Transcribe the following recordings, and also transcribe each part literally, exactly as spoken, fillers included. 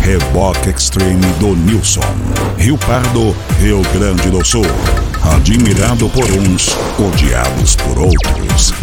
Reboque Extreme do Nilson. Rio Pardo, Rio Grande do Sul. Admirado por uns, odiados por outros.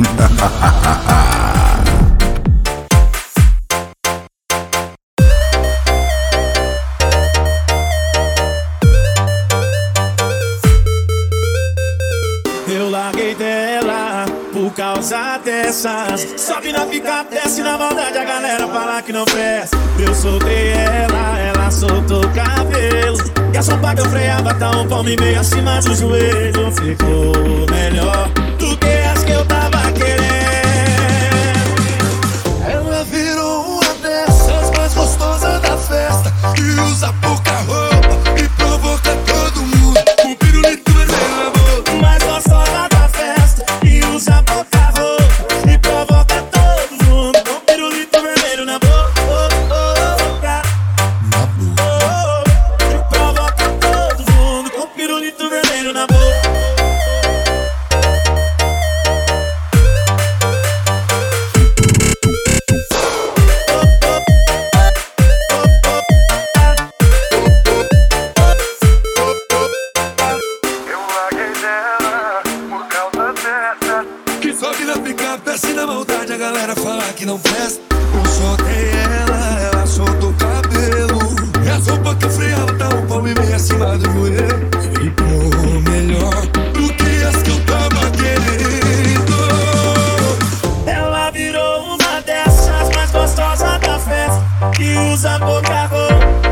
Eu larguei dela por causa dessas. Sobe na picape, desce na maldade, a galera fala que não presta. Eu soltei ela, ela soltou o cabelo. E a sopa que eu freava tá um palmo e meio acima do joelho. Ficou melhor do que as que eu tava querendo. Ela virou uma dessas mais gostosas da festa, que usa pouca roupa e provoca todo mundo. Um pirulito vermelho na boca, mais gostosa da festa, e usa pouca roupa e provoca todo mundo. Com pirulito vermelho na boca, na boca. e provoca todo mundo. Com pirulito vermelho na boca. Que sobe na picape, desce na maldade, a galera fala que não presta. Eu soltei ela, ela soltou o cabelo. E a sopa que eu freava tá um palmo e meio acima do joelho. Ficou melhor do que as que eu tava querendo. Ela virou uma dessas mais gostosas da festa, que usa pouca roupa